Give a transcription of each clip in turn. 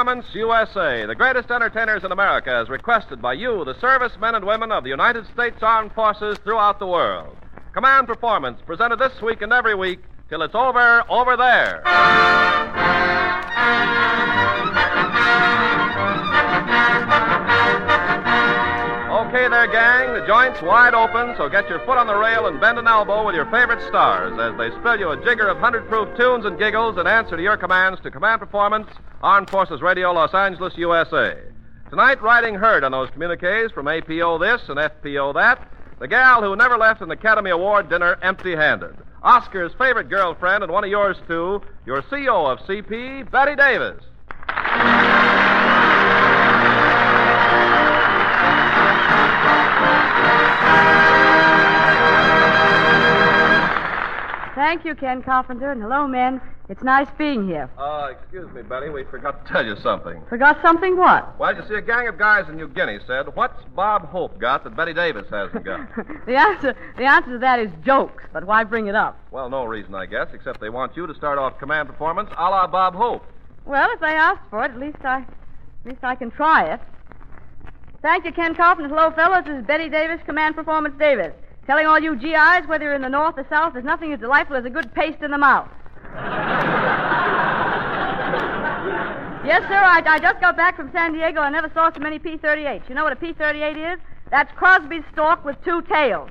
Performance USA, the greatest entertainers in America, as requested by you, the servicemen and women of the United States Armed Forces throughout the world. Command Performance, presented this week and every week till it's over there. Okay there, gang. The joint's wide open, so get your foot on the rail and bend an elbow with your favorite stars as they spill you a jigger of 100-proof tunes and giggles in answer to your commands to Command Performance, Armed Forces Radio, Los Angeles, USA. Tonight, riding herd on those communiques from APO this and FPO that, the gal who never left an Academy Award dinner empty-handed. Oscar's favorite girlfriend and one of yours, too, your CO of CP, Betty Davis. Thank you, Ken Carpenter, and hello, men. It's nice being here. Excuse me, Betty. We forgot to tell you something. Forgot something? What? Well, you see, a gang of guys in New Guinea said, what's Bob Hope got that Betty Davis hasn't got? The answer to that is jokes, but why bring it up? Well, no reason, I guess, except they want you to start off Command Performance a la Bob Hope. Well, if they ask for it, at least I can try it. Thank you, Ken Carpenter. Hello, fellows. This is Betty Davis, Command Performance Davis. Telling all you GIs, whether you're in the north or south, there's nothing as delightful as a good paste in the mouth. Yes, sir, I just got back from San Diego. I never saw so many P-38s. You know what a P-38 is? That's Crosby's stork with two tails.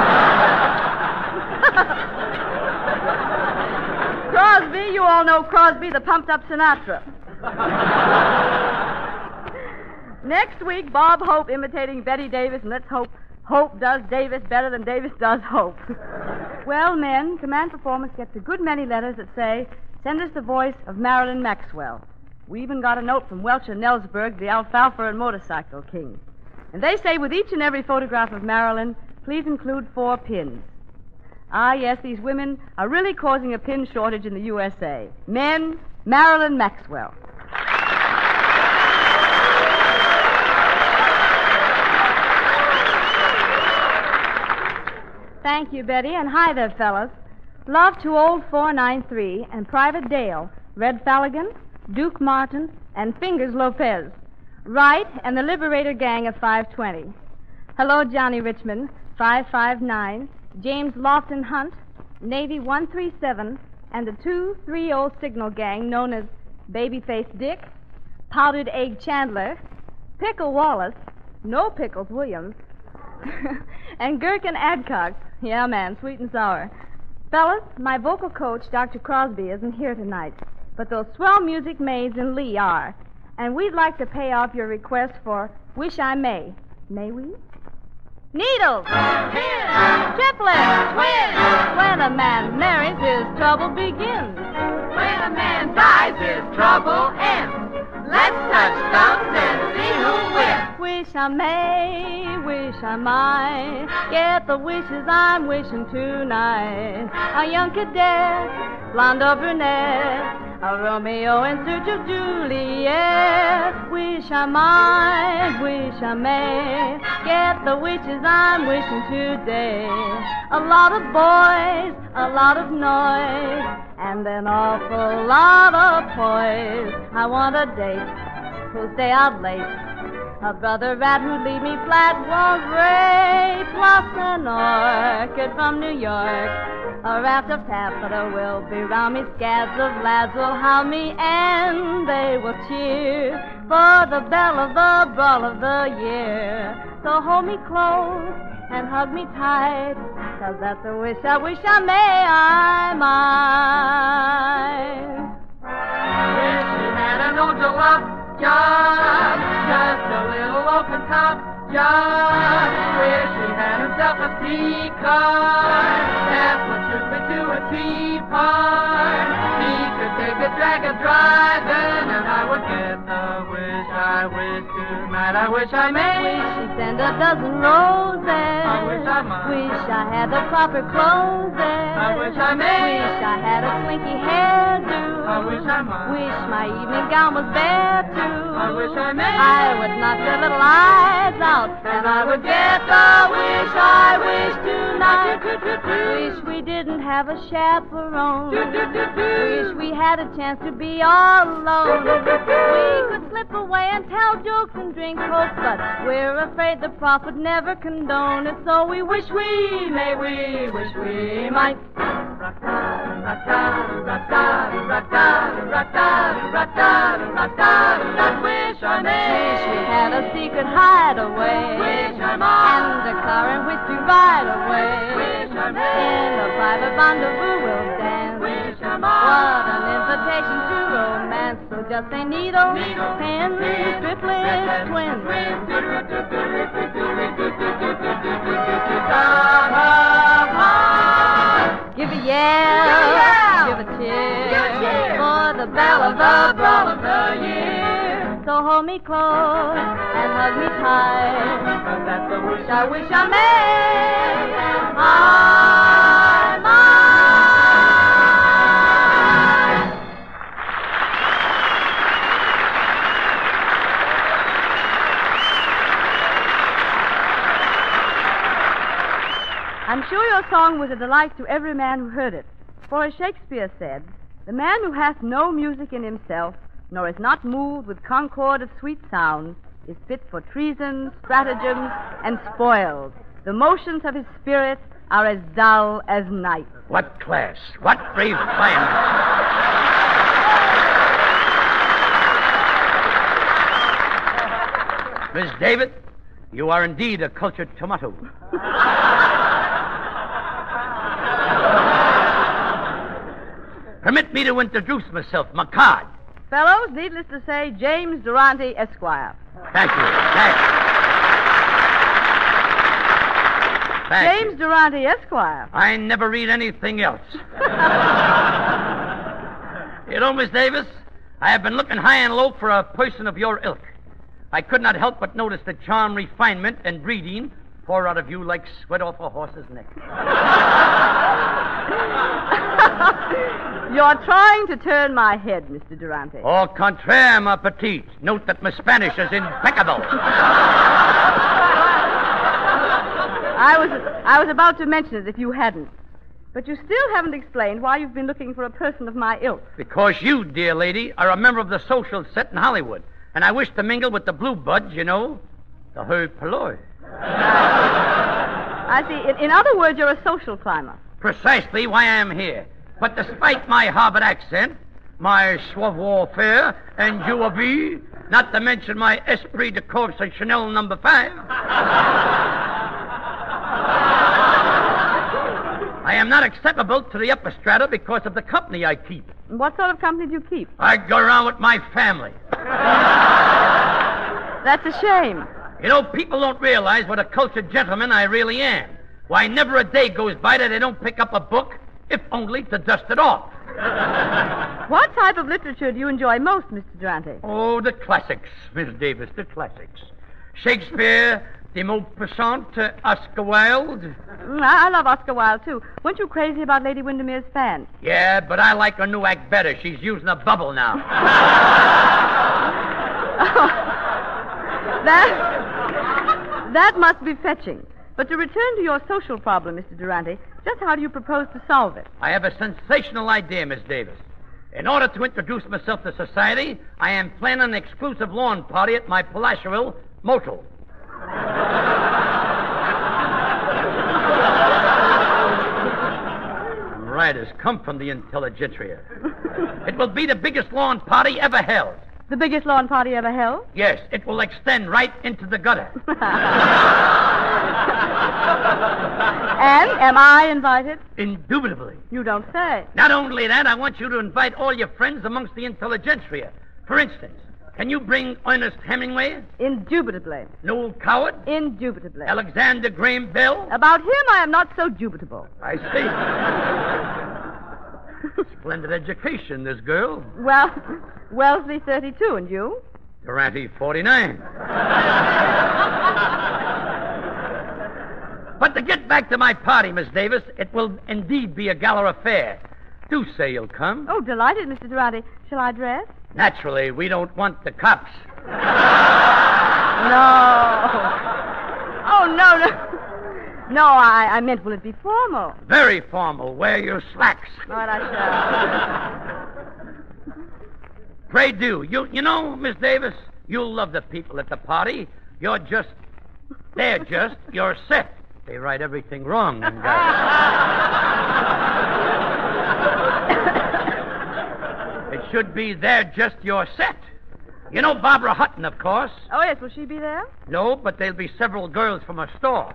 Crosby, you all know Crosby, the pumped-up Sinatra. Next week, Bob Hope imitating Betty Davis, and let's hope Hope does Davis better than Davis does Hope. Well, men, Command Performance gets a good many letters that say, send us the voice of Marilyn Maxwell. We even got a note from Welcher Nelsberg, the alfalfa and motorcycle king. And they say with each and every photograph of Marilyn, please include 4 pins. Ah, yes, these women are really causing a pin shortage in the USA. Men, Marilyn Maxwell. Thank you, Betty, and hi there, fellas. Love to old 493 and Private Dale, Red Falligan, Duke Martin, and Fingers Lopez. Wright and the Liberator Gang of 520. Hello, Johnny Richmond, 559, James Lofton Hunt, Navy 137, and the 230 Signal Gang known as Babyface Dick, Powdered Egg Chandler, Pickle Wallace, No Pickles Williams, and Gherkin Adcock. Yeah, man, sweet and sour. Fellas, my vocal coach, Dr. Crosby, isn't here tonight, but those swell music maids in Lee are, and we'd like to pay off your request for Wish I May. May we? Needles! Pins! Triplets! Twins! When a man marries, his trouble begins. When a man dies, his trouble ends. Let's touch thumbs and see who wins. Wish I may, wish I might get the wishes I'm wishing tonight. A young cadet, blonde or brunette, a Romeo in search of Juliet. Wish I might, wish I may get the wishes I'm wishing today. A lot of boys, a lot of noise, and an awful lot of poise. I want a date who'll stay out late, a brother rat who'd leave me flat, won't rape, plus an orchid from New York. A raft of taffeta will be round me, scads of lads will hound me, and they will cheer for the belle of the brawl of the year. So hold me close and hug me tight, 'cause that's a wish I may, I might. Wish she had an old love job, just a little open top job. Wish she had herself a C-car that would shoot me to a teapot. He could take a drag a driving, and I would get the wish I wish tonight. I wish I may. Wish she'd send a dozen roses. I wish I might. Wish I had the proper clothes. I wish I may. Wish I had a slinky hairdo. I wish I might. Wish my evening gown was bare too. I wish I may. I would knock their little eyes out, and I would get the wish I wish tonight. Wish Wish we didn't have a chaperone. Wish we had a chance to be all alone. We could slip away and tell jokes and drink Coke, but we're afraid the prophet never condoned it, so we wish we might. Wish I may. Wish we had a secret hideaway. Wish I might. And a car in which to ride away. Wish I may. In a private rendezvous we'll dance. Wish I might. What an invitation to romance. So just say needle, pin, triplets, twins. Give a yell, give a cheer, for the belle of the brawl of the year. So hold me close and hug me tight, 'cause that's the wish I made. I'm mine. I'm sure your song was a delight to every man who heard it. For as Shakespeare said, the man who hath no music in himself, nor is not moved with concord of sweet sounds, is fit for treason, stratagems, and spoils. The motions of his spirit are as dull as night. What class? What refinement? Miss David, you are indeed a cultured tomato. Permit me to introduce myself, McCard. Fellows, needless to say, James Durante, Esquire. Thank you. James Durante, Esquire. I never read anything else. You know, Miss Davis, I have been looking high and low for a person of your ilk. I could not help but notice the charm, refinement, and breeding pour out of you like sweat off a horse's neck. You're trying to turn my head, Mr. Durante. Au contraire, ma petite. Note that my Spanish is impeccable. I was about to mention it if you hadn't. But you still haven't explained why you've been looking for a person of my ilk. Because you, dear lady, are a member of the social set in Hollywood, and I wish to mingle with the blue buds, you know, the hoi polloi. I see. In other words, you're a social climber. Precisely why I am here. But despite my Harvard accent, my savoir-faire and joie, not to mention my esprit de corps Chanel number 5, I am not acceptable to the upper strata because of the company I keep. What sort of company do you keep? I go around with my family. That's a shame. You know, people don't realize what a cultured gentleman I really am. Why, never a day goes by that I don't pick up a book, if only to dust it off. What type of literature do you enjoy most, Mr. Durante? Oh, the classics, Miss Davis, the classics. Shakespeare, de Maupassant, Oscar Wilde. I love Oscar Wilde, too. Weren't you crazy about Lady Windermere's fan? Yeah, but I like her new act better. She's using a bubble now. That must be fetching. But to return to your social problem, Mr. Durante, just how do you propose to solve it? I have a sensational idea, Miss Davis. In order to introduce myself to society, I am planning an exclusive lawn party at my palatial motel. Writers come from the intelligentsia. It will be the biggest lawn party ever held. The biggest lawn party ever held? Yes, it will extend right into the gutter. And am I invited? Indubitably. You don't say. Not only that, I want you to invite all your friends amongst the intelligentsia. For instance, can you bring Ernest Hemingway? Indubitably. Noel Coward? Indubitably. Alexander Graham Bell? About him, I am not so dubitable. I see. Splendid education, this girl. Well, Wellesley 32, and you? Durante 49. But to get back to my party, Miss Davis, it will indeed be a gala affair. Do say you'll come. Oh, delighted, Mr. Durante. Shall I dress? Naturally, we don't want the cops. No. Oh, no. No, I meant, will it be formal? Very formal. Wear your slacks. All right, I shall. Pray do. You know, Miss Davis, you'll love the people at the party. They're just, you're set. They write everything wrong, them guys. It should be they're just your set. You know Barbara Hutton, of course. Oh, yes, will she be there? No, but there'll be several girls from her store.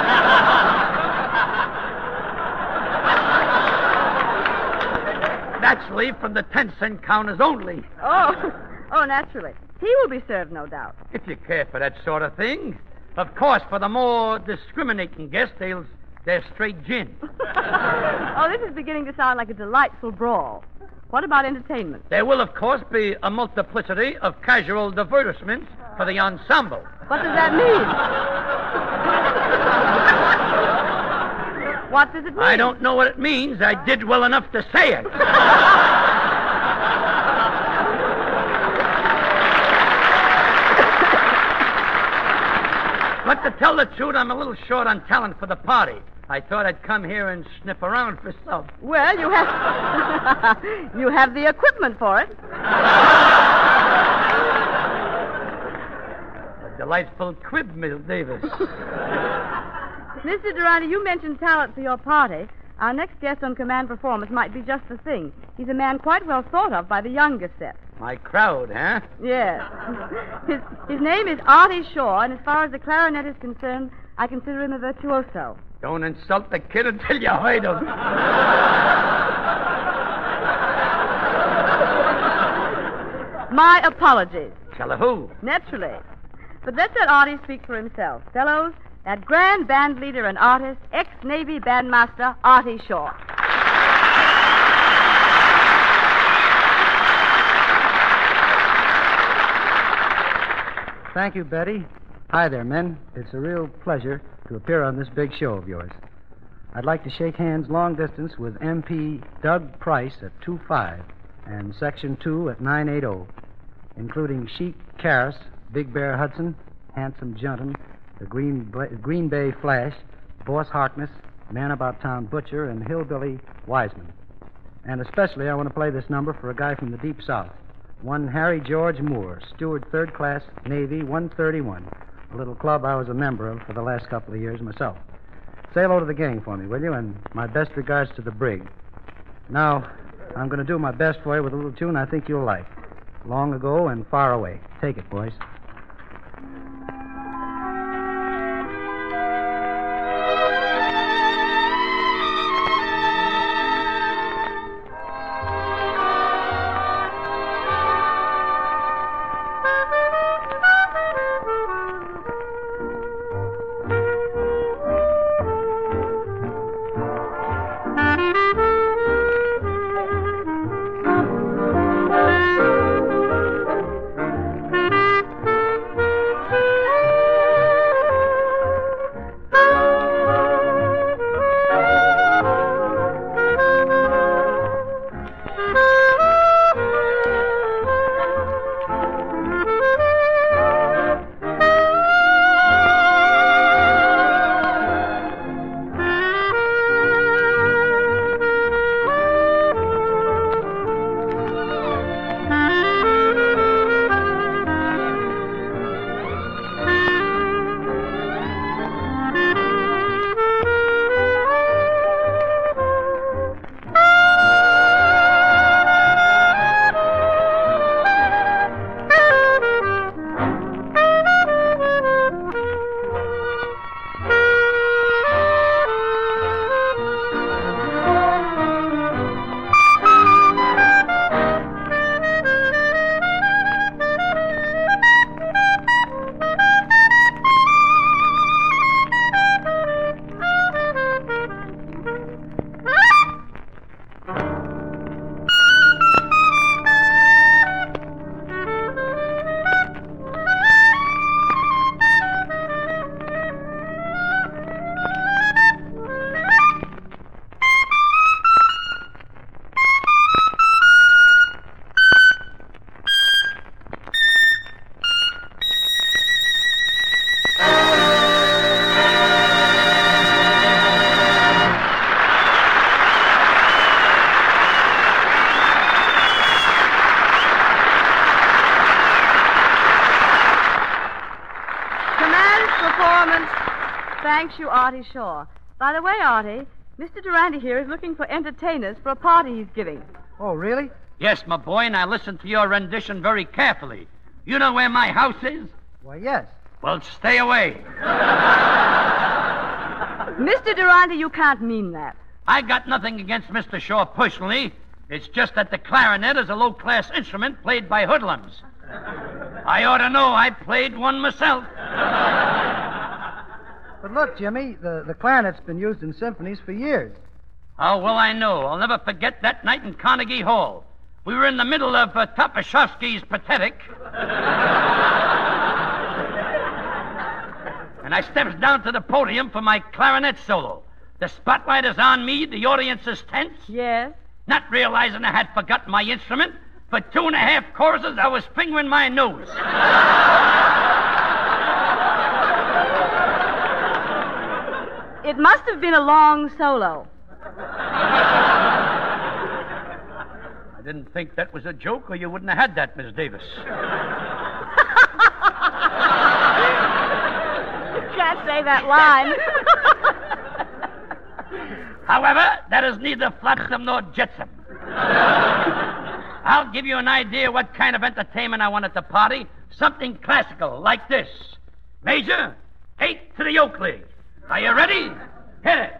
Naturally, from the 10-cent counters only. Oh, naturally. He will be served, no doubt. If you care for that sort of thing. Of course, for the more discriminating guests, they're straight gin. Oh, this is beginning to sound like a delightful brawl. What about entertainment? There will, of course, be a multiplicity of casual divertissements for the ensemble. What does that mean? What does it mean? I don't know what it means. I did well enough to say it. But to tell the truth, I'm a little short on talent for the party. I thought I'd come here and sniff around for some. Well, you have you have the equipment for it. A delightful crib, Miss Davis. Mr. Durante, you mentioned talent for your party. Our next guest on Command Performance might be just the thing. He's a man quite well thought of by the younger set. My crowd, huh? Yes. His name is Artie Shaw, and as far as the clarinet is concerned, I consider him a virtuoso. Don't insult the kid until you heard him. My apologies. Tell her who? Naturally. But let's let Artie speak for himself. Fellows, that grand band leader and artist, ex-Navy bandmaster, Artie Shaw. Thank you, Betty. Hi there, men. It's a real pleasure to appear on this big show of yours. I'd like to shake hands long distance with MP Doug Price at 2.5 and Section 2 at 9.80, including Sheik Karras, Big Bear Hudson, Handsome Junton, the Green Bay Flash, Boss Harkness, Man About Town Butcher, and Hillbilly Wiseman. And especially I want to play this number for a guy from the Deep South, one Harry George Moore, Steward 3rd Class, Navy 131, a little club I was a member of for the last couple of years myself. Say hello to the gang for me, will you? And my best regards to the brig. Now, I'm going to do my best for you with a little tune I think you'll like. Long Ago and Far Away. Take it, boys. Thanks you, Artie Shaw. By the way, Artie, Mr. Durante here is looking for entertainers for a party he's giving. Oh, really? Yes, my boy, and I listened to your rendition very carefully. You know where my house is? Why, yes. Well, stay away. Mr. Durante, you can't mean that. I got nothing against Mr. Shaw personally. It's just that the clarinet is a low-class instrument played by hoodlums. I ought to know. I played one myself. But look, Jimmy, the clarinet's been used in symphonies for years. Oh, well, I know. I'll never forget that night in Carnegie Hall. We were in the middle of Topashevsky's Pathetic. And I steps down to the podium for my clarinet solo. The spotlight is on me. The audience is tense. Yes? Not realizing I had forgotten my instrument. For 2.5 choruses, I was fingering my nose. It must have been a long solo. I didn't think that was a joke, or you wouldn't have had that, Miss Davis. You can't say that line. However, that is neither flotsam nor jetsam. I'll give you an idea what kind of entertainment I want at the party. Something classical, like this. Major, 8 to the Oakley. Are you ready? Hit it.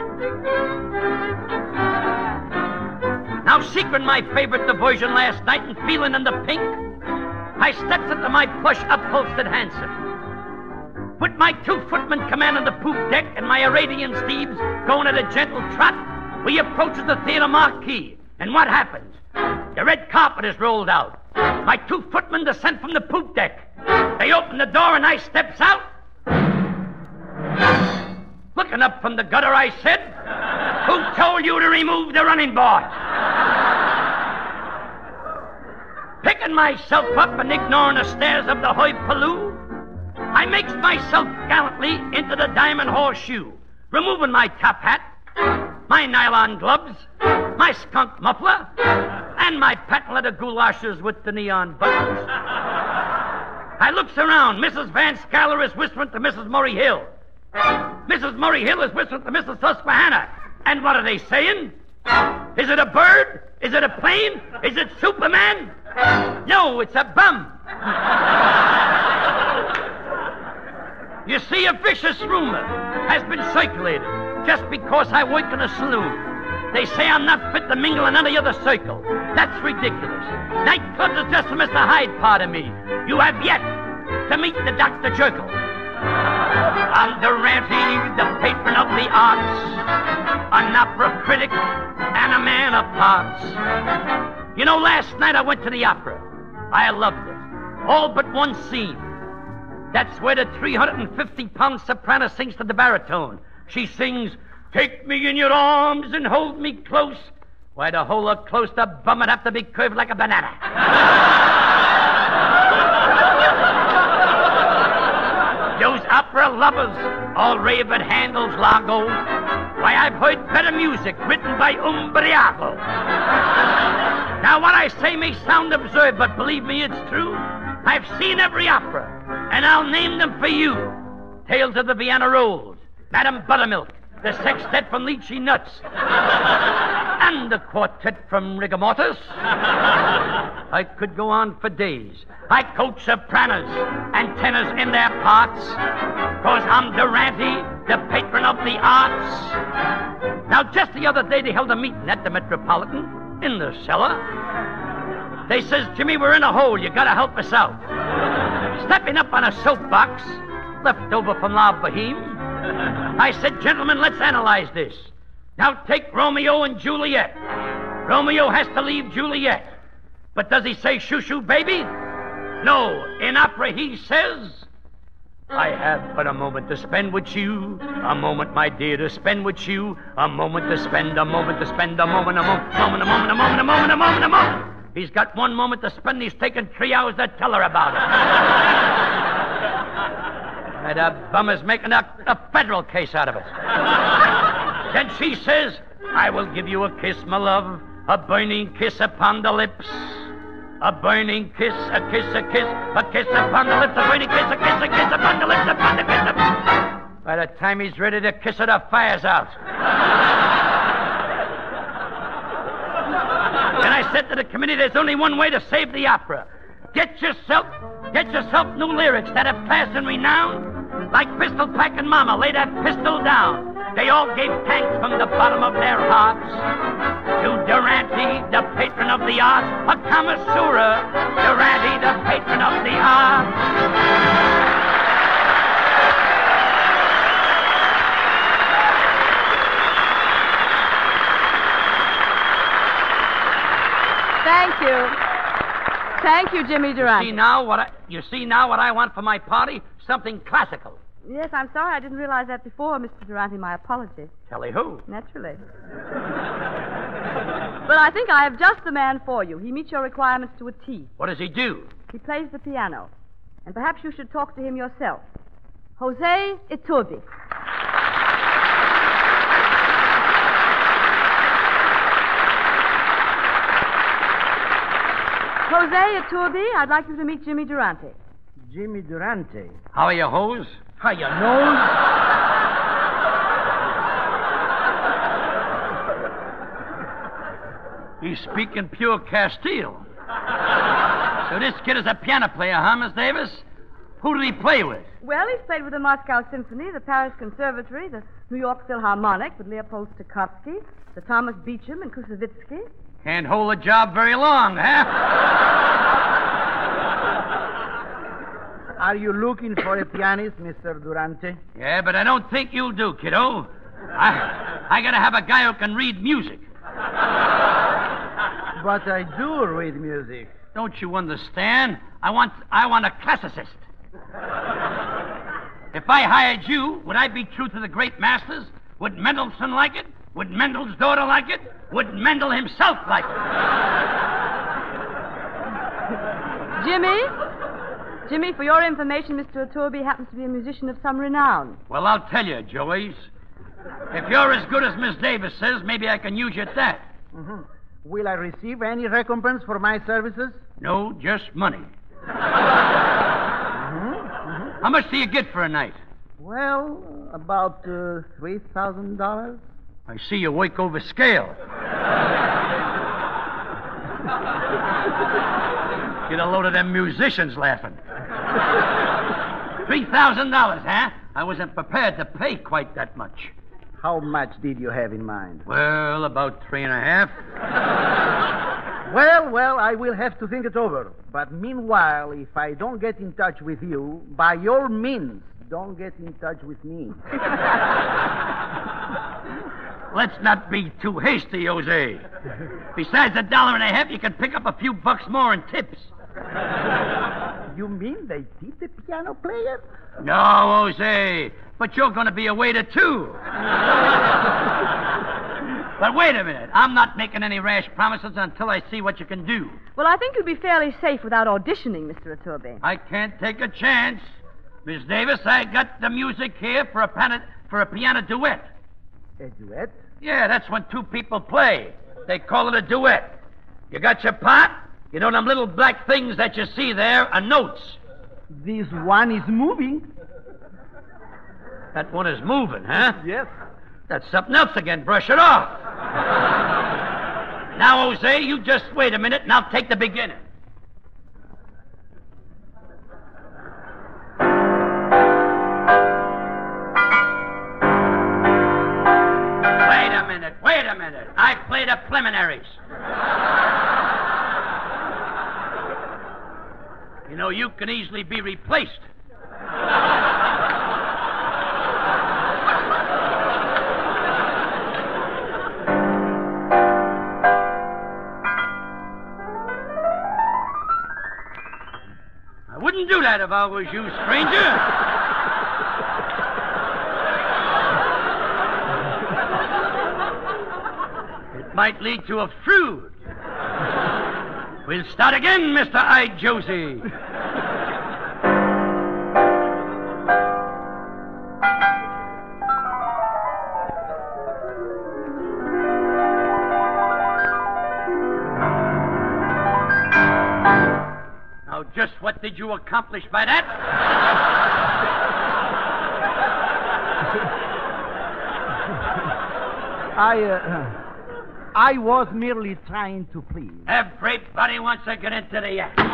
Now, seeking my favorite diversion last night and feeling in the pink, I steps into my plush upholstered hansom. With my 2 footmen commanding the poop deck and my Arabian steeds going at a gentle trot, we approaches the theater marquee. And what happens? The red carpet is rolled out. My 2 footmen descend from the poop deck. They open the door and I steps out. Looking up from the gutter, I said, "Who told you to remove the running board?" Picking myself up and ignoring the stares of the hoi pollou, I makes myself gallantly into the Diamond Horseshoe, removing my top hat, my nylon gloves, my skunk muffler, and my patent leather goulashes with the neon buttons. I looks around. Mrs. Van Scaler is whispering to Mrs. Murray Hill. Mrs. Murray Hill is whispering to Mrs. Susquehanna. And what are they saying? Is it a bird? Is it a plane? Is it Superman? No, it's a bum. You see, a vicious rumor has been circulated just because I work in a saloon. They say I'm not fit to mingle in any other circle. That's ridiculous. Nightclubs are just the Mr. Hyde part of me. You have yet to meet the Dr. Jekyll. I'm Durante, the patron of the arts, an opera critic and a man of parts. You know, last night I went to the opera. I loved it. All but one scene. That's where the 350-pound soprano sings to the baritone. She sings, "Take me in your arms and hold me close." Why, to hold her close, the bum would have to be curved like a banana. Those opera lovers all rave at Handel's Largo. Why, I've heard better music written by Umbriago. Now, what I say may sound absurd, but believe me, it's true. I've seen every opera, and I'll name them for you. Tales of the Vienna Rolls, Madame Buttermilk, the Sextet from Lychee Nuts, and the Quartet from Rigor Mortis. I could go on for days. I coach sopranos and tenors in their parts, 'cause I'm Durante, the patron of the arts. Now, just the other day, they held a meeting at the Metropolitan in the cellar. They says, "Jimmy, we're in a hole. You gotta help us out." Stepping up on a soapbox, left over from La Boheme, I said, "Gentlemen, let's analyze this. Now take Romeo and Juliet. Romeo has to leave Juliet. But does he say, 'Shoo-shoo, baby'? No. In opera, he says, 'I have but a moment to spend with you, a moment, my dear, to spend with you, a moment to spend, a moment to spend, a moment, a moment, a moment, a moment, a moment, a moment, a moment, a moment.' He's got 1 moment to spend. He's taken 3 hours to tell her about it. And a bum is making a federal case out of it. Then she says, 'I will give you a kiss, my love, a burning kiss upon the lips. A burning kiss, a kiss, a kiss, a kiss upon the lips, a burning kiss, a kiss, a kiss upon the lips, upon the kiss. By the time he's ready to kiss her, the fire's out. And I said to the committee, there's only one way to save the opera. Get yourself new lyrics that have class and renown. Like Pistol Packin' Mama, lay that pistol down. They all gave thanks from the bottom of their hearts to Durante, the patron of the arts, a connoisseur. Durante, the patron of the arts. Thank you. Thank you, Jimmy Durante. You see now what I want for my party? Something classical. Yes, I'm sorry I didn't realize that before, Mr. Durante. My apologies. Telly who? Naturally. But I think I have just the man for you. He meets your requirements to a T. What does he do? He plays the piano. And perhaps you should talk to him yourself. Jose Iturbi. Jose Iturbi, I'd like you to meet Jimmy Durante. Jimmy Durante. How are you, hose? How you knows? He's speaking pure Castile. So this kid is a piano player, huh, Miss Davis? Who did he play with? Well, he's played with the Moscow Symphony, the Paris Conservatory, the New York Philharmonic with Leopold Stokowski, the Thomas Beecham and Kusevitsky. Can't hold a job very long, huh? Are you looking for a pianist, Mr. Durante? Yeah, but I don't think you'll do, kiddo. I gotta have a guy who can read music. But I do read music. Don't you understand? I want a classicist. If I hired you, would I be true to the great masters? Would Mendelssohn like it? Would Mendel's daughter like it? Would Mendel himself like it? Jimmy, for your information, Mr. Iturbi happens to be a musician of some renown. Well, I'll tell you, Joey's. If you're as good as Miss Davis says, maybe I can use you at that. Mm-hmm. Will I receive any recompense for my services? No, just money. How much do you get for a night? Well, about $3,000. I see you work over scale. Get a load of them musicians laughing. $3,000, huh? I wasn't prepared to pay quite that much. How much did you have in mind? Well, about 3.5. Well, I will have to think it over. But meanwhile, if I don't get in touch with you, by your means, don't get in touch with me. Let's not be too hasty, Jose. Besides $1.50, you can pick up a few bucks more in tips. You mean they tip the piano player? No, Jose. But you're going to be a waiter, too. But wait a minute. I'm not making any rash promises until I see what you can do. Well, I think you'd be fairly safe without auditioning, Mr. Iturbi. I can't take a chance. Miss Davis, I got the music here for a piano duet. A duet? Yeah, that's when two people play. They call it a duet. You got your part? You know them little black things that you see there are notes. This one is moving. That one is moving, huh? Yes. That's something else again. Brush it off. Now, Jose, you just wait a minute and I'll take the beginning. Wait a minute. I play the preliminaries. You know, you can easily be replaced. I wouldn't do that if I was you, stranger. Might lead to a feud. We'll start again, Mr. I. Josie. Now, just what did you accomplish by that? I was merely trying to please. Everybody wants to get into the act.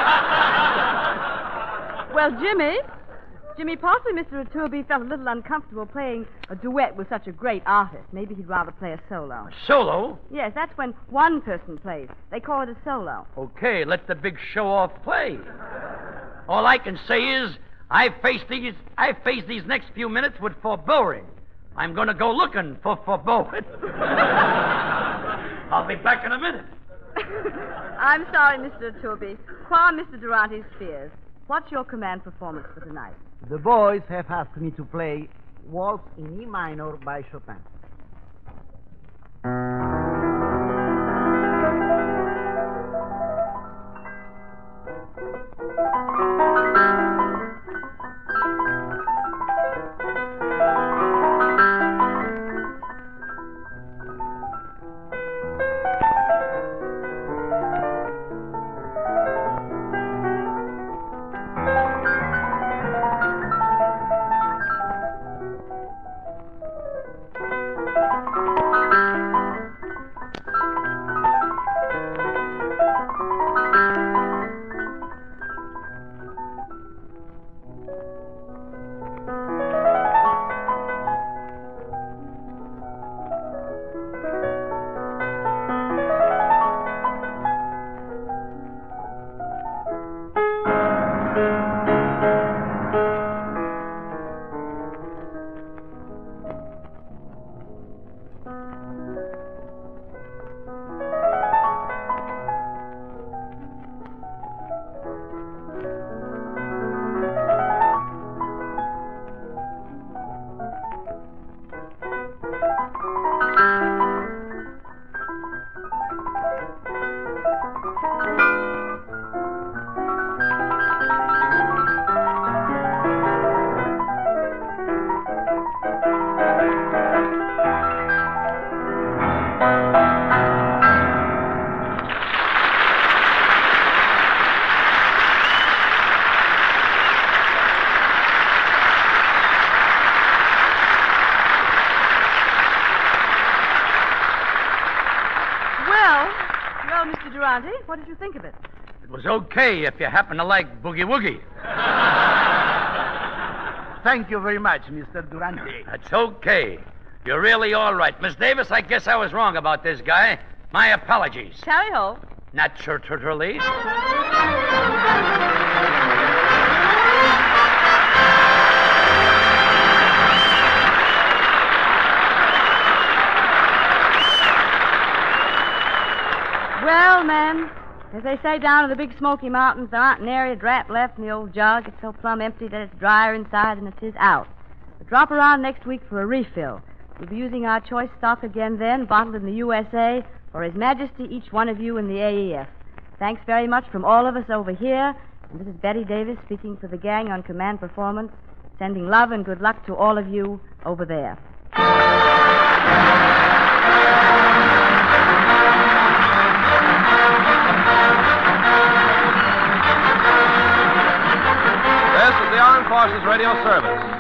Well, Jimmy, possibly Mr. Iturbi felt a little uncomfortable playing a duet with such a great artist. Maybe he'd rather play a solo. Solo? Yes, that's when one person plays. They call it a solo. Okay, let the big show-off play. All I can say is I face these next few minutes with foreboding. I'm going to go looking for foreboding. I'll be back in a minute. I'm sorry, Mr. Iturbi. Qua Mr. Durante's fears. What's your command performance for tonight? The boys have asked me to play Waltz in E minor by Chopin. Well, Mr. Durante, what did you think of it? It was okay if you happen to like Boogie Woogie. Thank you very much, Mr. Durante. That's okay. You're really all right. Miss Davis, I guess I was wrong about this guy. My apologies. Tally ho. Naturally. Well, men, as they say down in the big Smoky Mountains, there aren't nary a drap left in the old jug. It's so plumb empty that it's drier inside than it is out. But drop around next week for a refill. We'll be using our choice stock again then, bottled in the USA, for His Majesty each one of you in the AEF. Thanks very much from all of us over here. And this is Betty Davis speaking for the gang on Command Performance, sending love and good luck to all of you over there. This is the Armed Forces Radio Service.